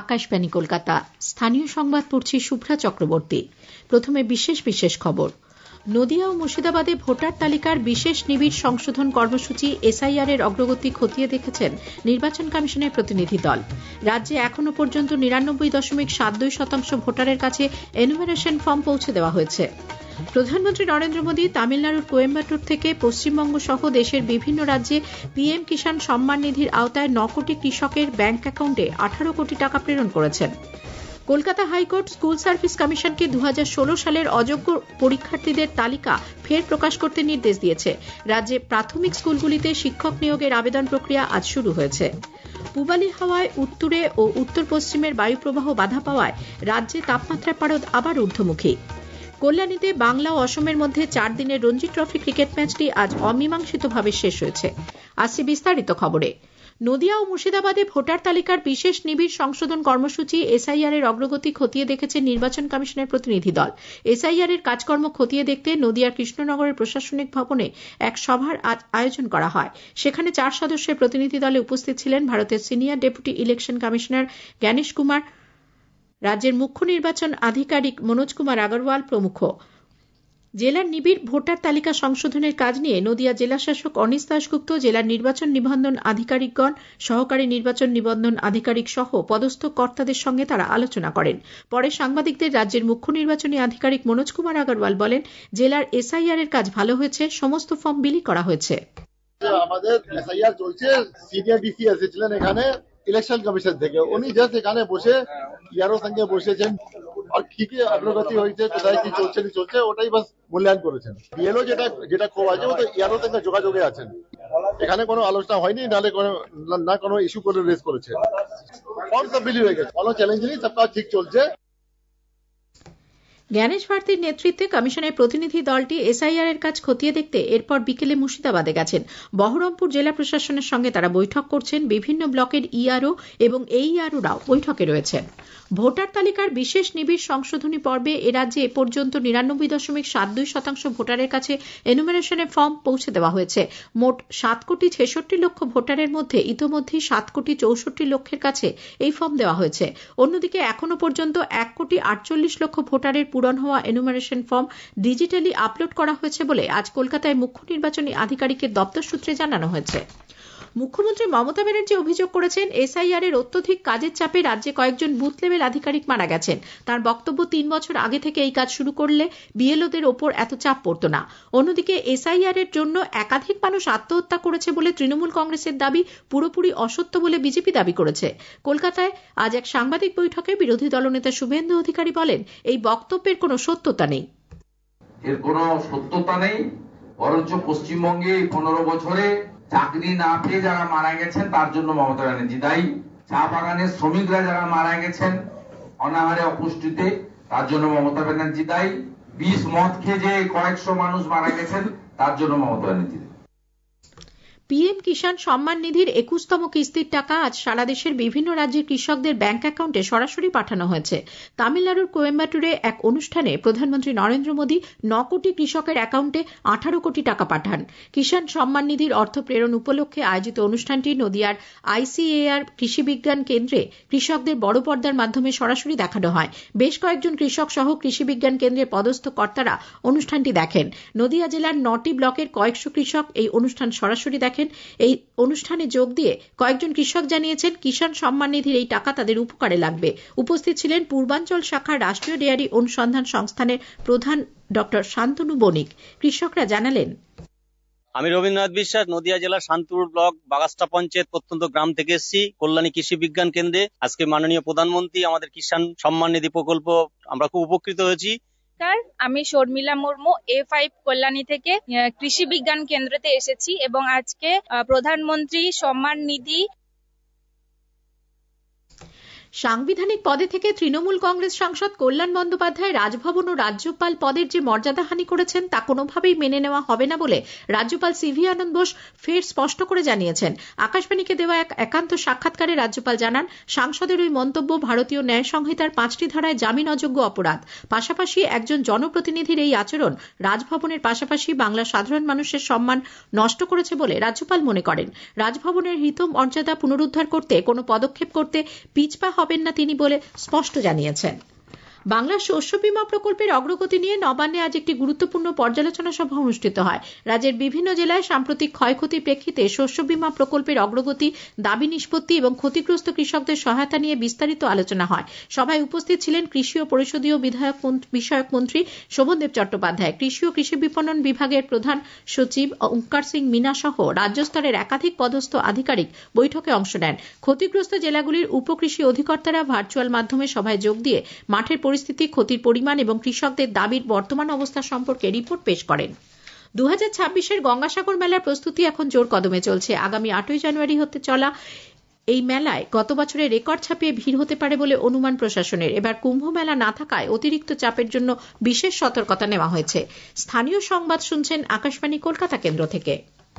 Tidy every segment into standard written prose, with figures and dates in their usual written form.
আকাশবাণী কলকাতা। স্থানীয় সংবাদ পড়ছি শুভ্রা চক্রবর্তী। প্রথমে বিশেষ খবর। নদিয়া ও মুর্শিদাবাদে ভোটার তালিকার বিশেষ নিবিড় সংশোধন কর্মসূচি এসআইআর এর অগ্রগতি খতিয়ে দেখেছেন নির্বাচন কমিশনের প্রতিনিধি দল। রাজ্যে এখনো পর্যন্ত ৯৯.৭২% ভোটারের কাছে এনুমারেশন ফর্ম পৌঁছে দেওয়া হয়েছে। প্রধানমন্ত্রী নরেন্দ্র মোদী তামিলনাড়ুর কোয়েম্বাটুর থেকে পশ্চিমবঙ্গ সহ দেশের বিভিন্ন রাজ্যে পিএম কিষাণ সম্মান নিধির আওতায় ৯ কোটি কৃষকের ব্যাংক অ্যাকাউন্টে ১৮ কোটি টাকা প্রেরণ করেছেন। কলকাতা হাইকোর্ট স্কুল সার্ভিস কমিশনকে ২০১৬ সালের অযোগ্য পরীক্ষার্থীদের তালিকা ফের প্রকাশ করতে নির্দেশ দিয়েছে। রাজ্যে প্রাথমিক স্কুলগুলিতে শিক্ষক নিয়োগের আবেদন প্রক্রিয়া আজ শুরু হয়েছে। পূবালি হাওয়ায় উত্তরে ও উত্তর পশ্চিমের বায়ুপ্রবাহ বাধা পাওয়ায় রাজ্যে তাপমাত্রার পারদ আবার ঊর্ধ্বমুখী। কল্যাণীতে বাংলা ও অসমের মধ্যে ৪ দিনের রঞ্জি ট্রফি ক্রিকেট ম্যাচটি আজ অমীমাংসিতভাবে শেষ হয়েছে। আসছে বিস্তারিত খবরে। নদিয়া ও মুর্শিদাবাদে ভোটার তালিকার বিশেষ নিবিড় সংশোধন কর্মসূচি এসআইআর এর অগ্রগতি খতিয়ে দেখেছে নির্বাচন কমিশনের প্রতিনিধি দল। এসআইআর এর কাজকর্ম খতিয়ে দেখতে নদিয়ার কৃষ্ণনগরের প্রশাসনিক ভবনে এক সভার আয়োজন করা হয়। সেখানে ৪ সদস্যের প্রতিনিধি দলে উপস্থিত ছিলেন ভারতের senior deputy election commissioner Gyanesh Kumar, রাজ্যের মুখ্য নির্বাচন আধিকারিক মনোজ কুমার আগরওয়াল প্রমুখ। জেলার নিবিড় ভোটার তালিকা সংশোধনের কাজ নিয়ে নদিয়া জেলা শাসক অনিশ দাশগুপ্ত, জেলার নির্বাচন নিবন্ধন আধিকারিকগণ, সহকারী নির্বাচন নিবন্ধন আধিকারিক সহ পদস্থ কর্তাদের সঙ্গে তারা আলোচনা করেন। পরে সাংবাদিকদের রাজ্যের মুখ্য নির্বাচনী আধিকারিক মনোজ কুমার আগরওয়াল বলেন, জেলার এসআইআর এর কাজ ভালো হয়েছে, সমস্ত ফর্ম বিলি করা হয়েছে। আমাদের এসআইআর চলছে, সিনিয়র ডিসি এসেছিলেন এখানে ইলেকশন কমিশন থেকে, উনি জাস্ট এখানে বসে ইয়ারও সঙ্গে বসেছেন আর কি কি অগ্রগতি হয়েছে, কোথায় কি চলছে না চলছে ওটাই বাস মূল্যায়ন করেছেন। বিএলও যেটা খুব আছে ও তো ইয়ারও সঙ্গে যোগাযোগে আছেন, এখানে কোনো আলোচনা হয়নি, নাহলে না কোনো ইস্যু করে রেজ করেছে। ফর্ম সব বিলি হয়ে গেছে, কোনো চ্যালেঞ্জ নেই, সব কাজ ঠিক চলছে। জ্ঞানেশ ভারতীর নেতৃত্বে কমিশনের প্রতিনিধি দলটি এসআইআর এর কাজ খতিয়ে দেখতে এরপর বিকেলে মুর্শিদাবাদে গেছেন। বহরমপুর জেলা প্রশাসনের সঙ্গে তারা বৈঠক করছেন। বিভিন্ন ব্লকের ইআরও এবং এইআরওরাও বৈঠকে রয়েছেন। ভোটার তালিকার বিশেষ নিবিড় সংশোধনী পর্বে এ রাজ্যে এ পর্যন্ত ৯৯.৭২% ভোটারের কাছে এনুমারেশনের ফর্ম পৌঁছে দেওয়া হয়েছে। মোট ৭,৬৬,০০,০০০ ভোটারের মধ্যে ইতোমধ্যেই ৭,৬৪,০০,০০০ কাছে এই ফর্ম দেওয়া হয়েছে। অন্যদিকে এখনো পর্যন্ত ১,৪৮,০০,০০০ ভোটারের পূরণ হওয়া এনুমারেশন ফর্ম ডিজিটালি আপলোড করা হয়েছে বলে আজ কলকাতায় মুখ্য নির্বাচনী আধিকারিকের দপ্তর সূত্রে জানানো হয়েছে। মুখ্যমন্ত্রী মমতা ব্যানার্জি অভিযোগ করেছেন, এসআইআর এর অত্যধিক কাজের চাপে রাজ্যে কয়েকজন বুথ লেভেল আধিকারিক মারা গেছেন। তার বক্তব্য, ৩ বছর আগে থেকে এই কাজ শুরু করলে বিএলওদের ওপর এত চাপ পড়তো না। অন্যদিকে এসআইআর এর জন্য একাধিক মানুষ আত্মহত্যা করেছে বলে তৃণমূল কংগ্রেসের দাবি পুরোপুরি অসত্য বলে বিজেপি দাবি করেছে। কলকাতায় আজ এক সাংবাদিক বৈঠকে বিরোধী দলনেতা শুভেন্দু অধিকারী বলেন, এই বক্তব্যের কোনো সত্যতা নেই। এর কোনো সত্যতা নেই, বরঞ্চ পশ্চিমবঙ্গে 15 বছরে চাকরি না পেয়ে যারা মারা গেছেন তার জন্য মমতা ব্যানার্জি দায়ী। চা বাগানের শ্রমিকরা যারা মারা গেছেন অনাহারে অপুষ্টিতে, তার জন্য মমতা ব্যানার্জি দায়ী। বিষ মদ খেয়ে যে কয়েকশো মানুষ মারা গেছেন তার জন্য মমতা ব্যানার্জি দায়ী। পিএম কিষাণ সম্মান নিধির 21তম কিস্তির টাকা আজ সারা দেশের বিভিন্ন রাজ্যের কৃষকদের ব্যাংক অ্যাকাউন্টে সরাসরি পাঠানো হয়েছে। তামিলনাড়ুর কোয়েম্বাটুরে এক অনুষ্ঠানে প্রধানমন্ত্রী নরেন্দ্র মোদী ৯ কোটি কৃষকের অ্যাকাউন্টে ১৮ কোটি টাকা পাঠান। কিষাণ সম্মান নিধির অর্থ প্রেরণ উপলক্ষে আয়োজিত অনুষ্ঠানটি নদিয়ার আইসিএআর কৃষি বিজ্ঞান কেন্দ্রে কৃষকদের বড় পর্দার মাধ্যমে সরাসরি দেখানো হয়। বেশ কয়েকজন কৃষক সহ কৃষি বিজ্ঞান কেন্দ্রের পদস্থ কর্তারা অনুষ্ঠানটি দেখেন। নদিয়া জেলার ৯টি ব্লকের কয়েকশো কৃষক এই অনুষ্ঠান সরাসরি দেখেন। এই অনুষ্ঠানে যোগ দিয়ে কয়েকজন কৃষক জানিয়েছেন, কিষাণ সম্মান নিধির এই টাকা তাদের উপকারে লাগবে। উপস্থিত ছিলেন পূর্বাঞ্চল শাখার রাষ্ট্রীয় ডেয়ারি অনুসন্ধান সংস্থানের প্রধান ডক্টর শান্তনু বণিক। কৃষকরা জানালেন, আমি রবীন্দ্রনাথ বিশ্বাস, নদিয়া জেলার শান্তিপুর ব্লক বাগাস্তা পঞ্চায়েত প্রত্যন্ত গ্রাম থেকে এসেছি কল্যাণী কৃষি বিজ্ঞান কেন্দ্রে। আজকে মাননীয় প্রধানমন্ত্রী আমাদের কিষাণ সম্মান নিধি প্রকল্প আমরা খুব উপকৃত হয়েছি। আমি শর্মিলা মুর্মু, A5 কল্যাণী থেকে কৃষি বিজ্ঞান কেন্দ্রতে এসেছি এবং আজকে প্রধানমন্ত্রী সম্মান নিধি সাংবিধানিক পদে থেকে তৃণমূল কংগ্রেস সাংসদ কল্যাণ বন্দ্যোপাধ্যায় রাজভবন ও রাজ্যপাল পদের যে মর্যাদাহানি করেছেন তা কোনোভাবেই মেনে নেওয়া হবে না বলে রাজ্যপাল সিভি আনন্দ বোস ফের স্পষ্ট করে জানিয়েছেন। আকাশবাণীকে দেওয়া এক একান্ত সাক্ষাৎকারে রাজ্যপাল জানান, সাংসদের ওই মন্তব্য ভারতীয় ন্যায় সংহিতার 5টি ধারায় জামিন অযোগ্য অপরাধ। পাশাপাশি একজন জনপ্রতিনিধির এই আচরণ রাজভবনের পাশাপাশি বাংলার সাধারণ মানুষের সম্মান নষ্ট করেছে বলে রাজ্যপাল মনে করেন। রাজভবনের হিত মর্যাদা পুনরুদ্ধার করতে কোনো পদক্ষেপ করতে পিছপা হবে হবেন না তিনি বলে স্পষ্ট জানিয়েছেন। বাংলা শস্য বীমা প্রকল্পের অগ্রগতি নিয়ে নবান্নে আজ একটি গুরুত্বপূর্ণ পর্যালোচনা সভা অনুষ্ঠিত হয়। রাজ্যের বিভিন্ন জেলায় সাম্প্রতিক ক্ষয়ক্ষতির প্রেক্ষিতে শস্য বীমা প্রকল্পের অগ্রগতি, দাবি নিষ্পত্তি এবং ক্ষতিগ্রস্ত কৃষকদের সহায়তা নিয়ে বিস্তারিত আলোচনা হয়। সভায় উপস্থিত ছিলেন কৃষি ও পরিষদীয় বিষয়ক মন্ত্রী শোভনদেব চট্টোপাধ্যায়, কৃষি ও কৃষি বিপণন বিভাগের প্রধান সচিব ওঙ্কার সিং মিনা সহ রাজ্য স্তরের একাধিক পদস্থ আধিকারিক বৈঠকে অংশ নেন। ক্ষতিগ্রস্ত জেলাগুলির উপকৃষি অধিকর্তারা ভার্চুয়াল মাধ্যমে সভায় যোগ দিয়ে মাঠের পরিস্থিতি, ক্ষতির পরিমাণ এবং কৃষকদের দাবির বর্তমান অবস্থা সম্পর্কে রিপোর্ট পেশ করেন। 2026-এর গঙ্গাসাগর মেলার প্রস্তুতি এখন জোর কদমে চলছে। আগামী 8ই জানুয়ারি হতে চলা এই মেলায় গত বছরের রেকর্ড ছাপিয়ে ভিড় হতে পারে বলে অনুমান প্রশাসনের। এবার কুম্ভ মেলা না থাকায় অতিরিক্ত চাপের জন্য বিশেষ সতর্কতা নেওয়া হয়েছে। স্থানীয় সংবাদ শুনছেন আকাশবাণী কলকাতা কেন্দ্র থেকে।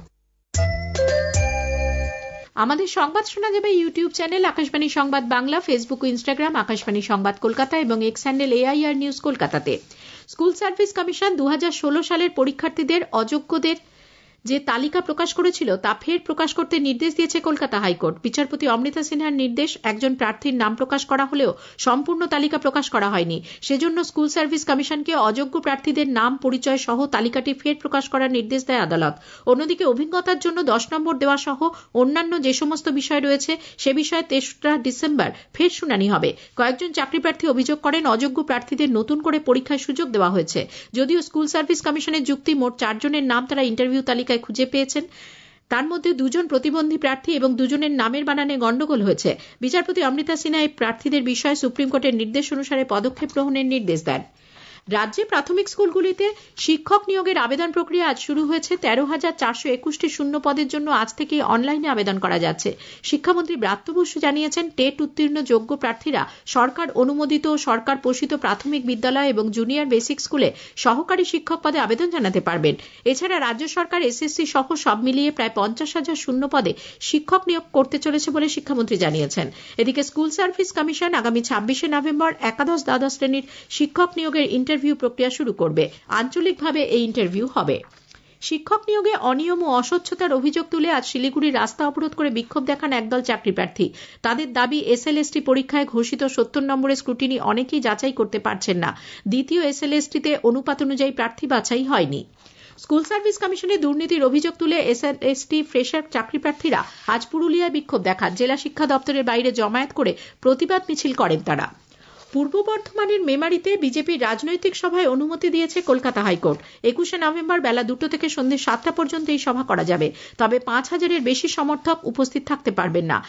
আমাদের সংবাদ শোনা যাবে ইউটিউব চ্যানেল আকাশবাণী সংবাদ বাংলা, ফেসবুক ও ইনস্টাগ্রাম আকাশবাণী সংবাদ কলকাতা এবং এক্স হ্যান্ডেল AIR নিউজ কলকাতাতে। স্কুল সার্ভিস কমিশন 2016 সালের পরীক্ষার্থীদের অযোগ্যদের যে তালিকা প্রকাশ করেছিল তা ফের প্রকাশ করতে নির্দেশ দিয়েছে কলকাতা হাইকোর্ট। বিচারপতি অমৃতা সিনহার নির্দেশ, একজন প্রার্থীর নাম প্রকাশ করা হলেও সম্পূর্ণ তালিকা প্রকাশ করা হয়নি। সেজন্য স্কুল সার্ভিস কমিশনকে অযোগ্য প্রার্থীদের নাম পরিচয় সহ তালিকাটি ফের প্রকাশ করার নির্দেশ দেয় আদালত। অন্যদিকে অভিজ্ঞতার জন্য 10 নম্বর দেওয়া সহ অন্যান্য যে সমস্ত বিষয় রয়েছে সে বিষয়ে 3রা ডিসেম্বর ফের শুনানি হবে। কয়েকজন চাকরি প্রার্থী অভিযোগ করেন অযোগ্য প্রার্থীদের নতুন করে পরীক্ষায় সুযোগ দেওয়া হয়েছে। যদিও স্কুল সার্ভিস কমিশনের যুক্তি, মোট 4 জনের নাম তারা ইন্টারভিউ তালিকায় খুঁজে পেয়েছেন। তার মধ্যে 2 জন প্রতিবন্ধী প্রার্থী এবং 2 জনের নামের বানানে গন্ডগোল হয়েছে। বিচারপতি অমৃতা সিনহা এই প্রার্থীদের বিষয়ে সুপ্রিম কোর্টের নির্দেশ অনুসারে পদক্ষেপ গ্রহণের নির্দেশ দেন। রাজ্যে প্রাথমিক স্কুলগুলিতে শিক্ষক নিয়োগের আবেদন প্রক্রিয়া আজ শুরু হয়েছে। 13,421টি শূন্য পদের জন্য আজ থেকেই অনলাইনে আবেদন করা যাচ্ছে। শিক্ষামন্ত্রী ব্রাত্য বসু জানিয়েছেন, টেট উত্তীর্ণ যোগ্য প্রার্থীরা সরকার অনুমোদিত ও সরকার পোষিত প্রাথমিক বিদ্যালয় এবং জুনিয়র বেসিক স্কুলে সহকারী শিক্ষক পদে আবেদন জানাতে পারবেন। এছাড়া রাজ্য সরকার SSC সহ সব মিলিয়ে প্রায় 50,000 শূন্য পদে শিক্ষক নিয়োগ করতে চলেছে বলে শিক্ষামন্ত্রী জানিয়েছেন। এদিকে স্কুল সার্ভিস কমিশন আগামী 26শে নভেম্বর একাদশ দ্বাদশ শ্রেণীর শিক্ষক নিয়োগের ইন্টারভিউ প্রক্রিয়া শুরু করবে। আঞ্চলিকভাবে এই ইন্টারভিউ হবে। শিক্ষক নিয়োগে অনিয়ম ও অস্বচ্ছতার অভিযোগ তুলে আজ শিলিগুড়ির রাস্তা অবরোধ করে বিক্ষোভ দেখান একদল চাকরি প্রার্থী। তাদের দাবি, SLST পরীক্ষায় ঘোষিত 70 নম্বরের স্ক্রুটিনি অনেকেই যাচাই করতে পারছেন না। দ্বিতীয় SLSTতে অনুপাত অনুযায়ী প্রার্থী বাছাই হয়নি। স্কুল সার্ভিস কমিশনে দুর্নীতির অভিযোগ তুলে SLST ফ্রেশার চাকরি প্রার্থীরা আজ পুরুলিয়ায় বিক্ষোভ দেখান। জেলা শিক্ষা দপ্তরের বাইরে জমায়েত করে প্রতিবাদ মিছিল করেন তারা। পূর্ব বর্ধমানের মেমারিতে বিজেপির রাজনৈতিক সভায় অনুমতি দিয়েছে কলকাতা হাইকোর্ট। 21শে নভেম্বর বেলা 2টো থেকে সন্ধ্যে 7টা পর্যন্ত এই সভা করা যাবে। তবে 5,000-এর বেশি সমর্থক উপস্থিত থাকতে পারবেন না।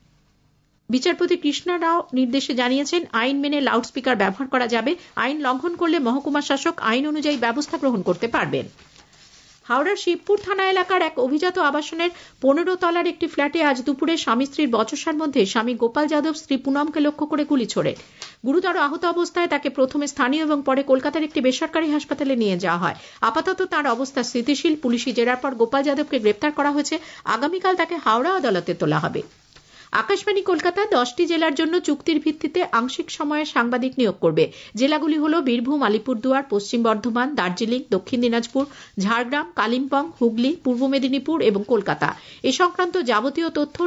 বিচারপতি কৃষ্ণা রাও নির্দেশে জানিয়েছেন, আইন মেনে লাউডস্পিকার ব্যবহার করা যাবে। আইন লঙ্ঘন করলে মহকুমা শাসক আইন অনুযায়ী ব্যবস্থা গ্রহণ করতে পারবেন। হাওড়ার শিবপুর থানা এলাকার এক অভিজাত আবাসনের 15 তলার একটি ফ্ল্যাটে আজ দুপুরে স্বামী স্ত্রীর বচসার মধ্যে স্বামী গোপাল যাদব স্ত্রী পুনমকে লক্ষ্য করে গুলি ছোড়ে। গুরুতর আহত অবস্থায় তাকে প্রথমে স্থানীয় এবং পরে কলকাতার একটি বেসরকারি হাসপাতালে নিয়ে যাওয়া হয়। আপাতত তার অবস্থা স্থিতিশীল। পুলিশি জেরার পর গোপাল যাদবকে গ্রেপ্তার করা হয়েছে। আগামীকাল তাকে হাওড়া আদালতে তোলা হবে। আকাশবাণী কলকাতা 10টি জেলার জন্য চুক্তির ভিত্তিতে আংশিক সময়ে সাংবাদিক নিয়োগ করবে। জেলাগুলি হল বীরভূম, আলিপুরদুয়ার, পশ্চিম বর্ধমান, দার্জিলিং, দক্ষিণ দিনাজপুর, ঝাড়গ্রাম, কালিম্পং, হুগলি, পূর্ব মেদিনীপুর এবং কলকাতা। এ সংক্রান্ত যাবতীয় তথ্য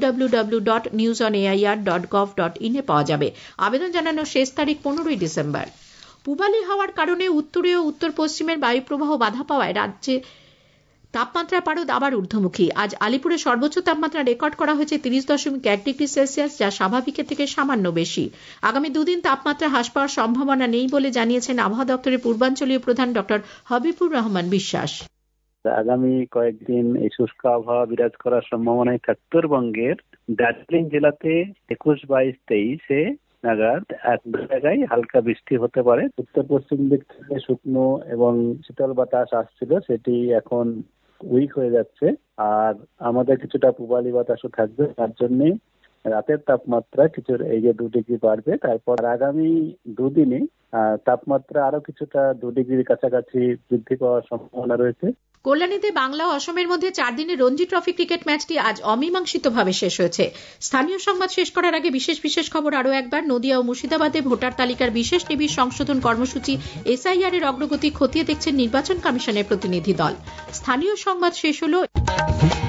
www.newsonair.gov.in এ পাওয়া যাবে। আবেদন জানানোর শেষ তারিখ 15ই ডিসেম্বর। পূবালি হাওয়ার কারণে উত্তরে ও উত্তর পশ্চিমের বায়ুপ্রবাহ বাধা পাওয়ায় রাজ্যে তাপমাত্রার পারদ আবার ঊর্ধ্বমুখী। আজ আলিপুরে সর্বোচ্চ তাপমাত্রা রেকর্ড করা হয়েছে 30.1 ডিগ্রি সেলসিয়াস, যা স্বাভাবিকের থেকে সামান্য বেশি। আগামী 2 দিন তাপমাত্রা হ্রাস পাওয়ার সম্ভাবনা নেই বলে জানিয়েছেন আবহাওয়া দপ্তরের পূর্বাঞ্চলীয় প্রধান ডক্টর হবিবুর রহমান বিশ্বাস। আগামী কয়েকদিন এই শুষ্ক আবহাওয়া বিরাজ করার সম্ভাবনায় উত্তরবঙ্গের দার্জিলিং জেলাতে 21, 22, 23-এ নাগাদ এক জায়গায় হালকা বৃষ্টি হতে পারে। উত্তর পশ্চিম দিক থেকে শুকনো এবং শীতল বাতাস আসছিল, সেটি এখন উইক হয়ে যাচ্ছে। আর আমাদের কিছুটা পূবালি বাতাসও থাকবে, তার জন্যে রাতের তাপমাত্রা কিছু এই যে 2 ডিগ্রি বাড়বে। তারপর আগামী 2 দিনে তাপমাত্রা আরো কিছুটা 2 ডিগ্রির কাছাকাছি বৃদ্ধি পাওয়ার সম্ভাবনা রয়েছে। কল্যাণীতে বাংলা ও অসমের মধ্যে 4 দিনের রঞ্জি ট্রফি ক্রিকেট ম্যাচটি আজ অমীমাংসিতভাবে শেষ হয়েছে। স্থানীয় সংবাদ শেষ করার আগে বিশেষ খবর আরও একবার। নদিয়া ও মুর্শিদাবাদে ভোটার তালিকার বিশেষ নিবিড় সংশোধন কর্মসূচি SIR এর অগ্রগতি খতিয়ে দেখছেন নির্বাচন কমিশনের প্রতিনিধি দল। স্থানীয় সংবাদ শেষ হলো।